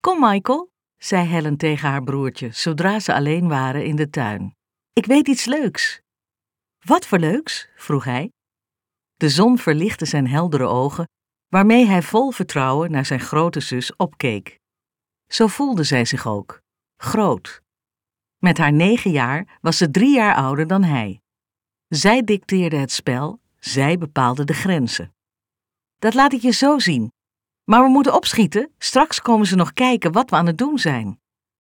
Kom, Michael, zei Helen tegen haar broertje, zodra ze alleen waren in de tuin. Ik weet iets leuks. Wat voor leuks? Vroeg hij. De zon verlichtte zijn heldere ogen, waarmee hij vol vertrouwen naar zijn grote zus opkeek. Zo voelde zij zich ook, groot. Met haar 9 jaar was ze 3 jaar ouder dan hij. Zij dicteerde het spel, zij bepaalde de grenzen. Dat laat ik je zo zien. Maar we moeten opschieten, straks komen ze nog kijken wat we aan het doen zijn.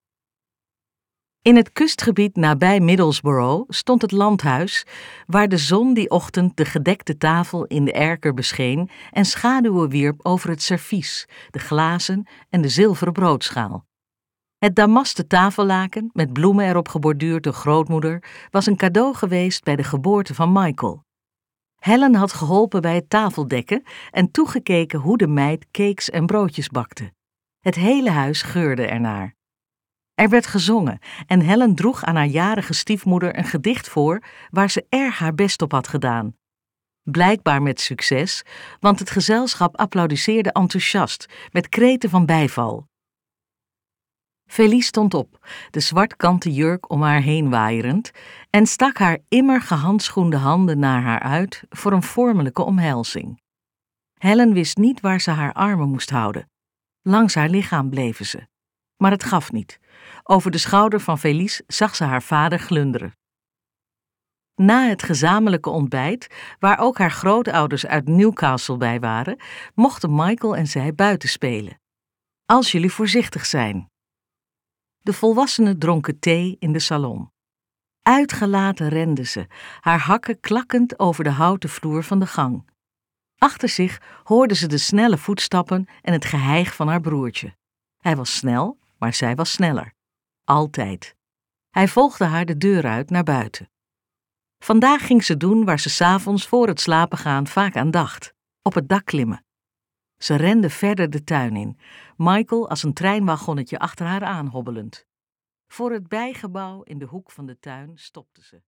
In het kustgebied nabij Middlesbrough stond het landhuis, waar de zon die ochtend de gedekte tafel in de erker bescheen en schaduwen wierp over het servies, de glazen en de zilveren broodschaal. Het damasten tafellaken, met bloemen erop geborduurd door grootmoeder, was een cadeau geweest bij de geboorte van Michael. Helen had geholpen bij het tafeldekken en toegekeken hoe de meid cakes en broodjes bakte. Het hele huis geurde ernaar. Er werd gezongen en Helen droeg aan haar jarige stiefmoeder een gedicht voor waar ze erg haar best op had gedaan. Blijkbaar met succes, want het gezelschap applaudisseerde enthousiast met kreten van bijval. Felice stond op, de zwartkanten jurk om haar heen waaierend, en stak haar immer gehandschoende handen naar haar uit voor een vormelijke omhelzing. Helen wist niet waar ze haar armen moest houden. Langs haar lichaam bleven ze. Maar het gaf niet. Over de schouder van Felice zag ze haar vader glunderen. Na het gezamenlijke ontbijt, waar ook haar grootouders uit Newcastle bij waren, mochten Michael en zij buiten spelen. Als jullie voorzichtig zijn. De volwassenen dronken thee in de salon. Uitgelaten rende ze, haar hakken klakkend over de houten vloer van de gang. Achter zich hoorde ze de snelle voetstappen en het geheig van haar broertje. Hij was snel, maar zij was sneller. Altijd. Hij volgde haar de deur uit naar buiten. Vandaag ging ze doen waar ze 's avonds voor het slapen gaan vaak aan dacht: op het dak klimmen. Ze rende verder de tuin in, Michael als een treinwagonnetje achter haar aan hobbelend. Voor het bijgebouw in de hoek van de tuin stopte ze.